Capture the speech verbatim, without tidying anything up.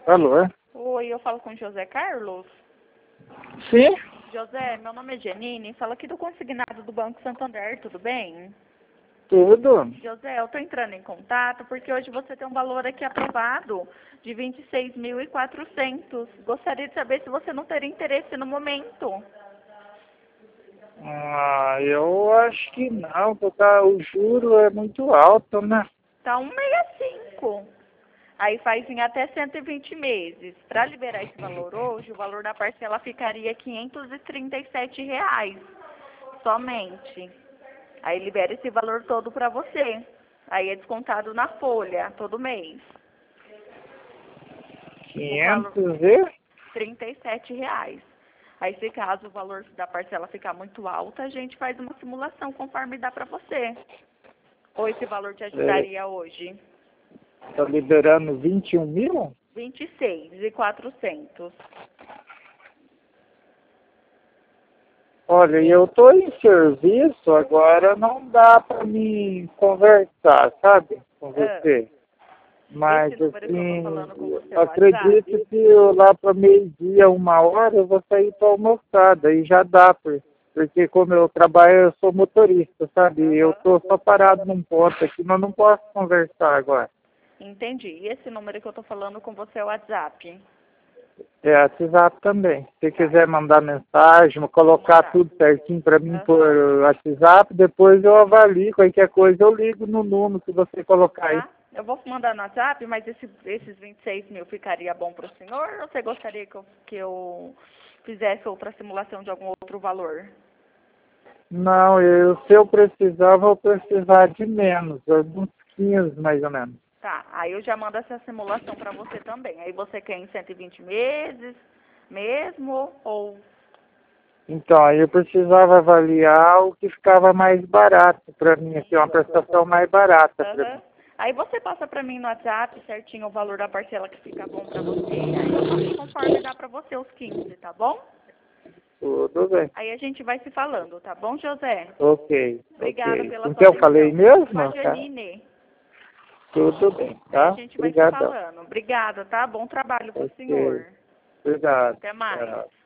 Alô? Oi, eu falo com José Carlos. Sim? José, meu nome é Janine, falo aqui do consignado do Banco Santander, tudo bem? Tudo. José, eu estou entrando em contato porque hoje você tem um valor aqui aprovado de vinte e seis mil e quatrocentos. Gostaria de saber se você não teria interesse no momento. Ah, eu acho que não, porque o juro é muito alto, né? Tá cento e sessenta e cinco. Aí faz em até cento e vinte meses. Para liberar esse valor hoje, o valor da parcela ficaria quinhentos e trinta e sete reais somente. Aí libera esse valor todo para você. Aí é descontado na folha todo mês. O valor quinhentos e? trinta e sete reais. Aí se caso o valor da parcela ficar muito alto, a gente faz uma simulação conforme dá para você. Ou esse valor te ajudaria hoje? Tá liberando vinte e um mil? vinte e seis mil e quatrocentos. Olha, eu tô em serviço, agora não dá pra me conversar, sabe? Com Ah, você. Mas, esse número que eu tô falando com assim, você é o acredito WhatsApp? que eu, lá para meio-dia, uma hora, eu vou sair para almoçar, daí já dá, por- porque como eu trabalho, eu sou motorista, sabe? Eu Aham. tô só parado num ponto aqui, mas não posso conversar agora. Entendi. E esse número que eu tô falando com você é o WhatsApp? É, WhatsApp também. Se Tá. quiser mandar mensagem, colocar Mandar. tudo certinho para mim por Aham. WhatsApp, depois eu avalio, qualquer coisa eu ligo no número que você colocar aí. Tá? Eu vou mandar no WhatsApp, mas esse, esses vinte e seis mil ficaria bom para o senhor ou você gostaria que eu, que eu fizesse outra simulação de algum outro valor? Não, eu, se eu precisar, vou precisar de menos, uns quinze mais ou menos. Tá, aí eu já mando essa simulação para você também. Aí você quer em cento e vinte meses mesmo ou... Então, aí eu precisava avaliar o que ficava mais barato para mim, assim, uma prestação mais barata para mim. Aham. Aí você passa para mim no WhatsApp certinho o valor da parcela que fica bom para você. Aí eu faço conforme dá para você os quinze, tá bom? Tudo bem. Aí a gente vai se falando, tá bom, José? Ok, Obrigada ok. pela Com sua que eu falei atenção. mesmo, Com a tá? Janine. Tudo bem, Aí a tá? gente vai se Obrigadão. falando. Obrigada, tá? Bom trabalho pro Ok, senhor. obrigado. Até mais. Tchau.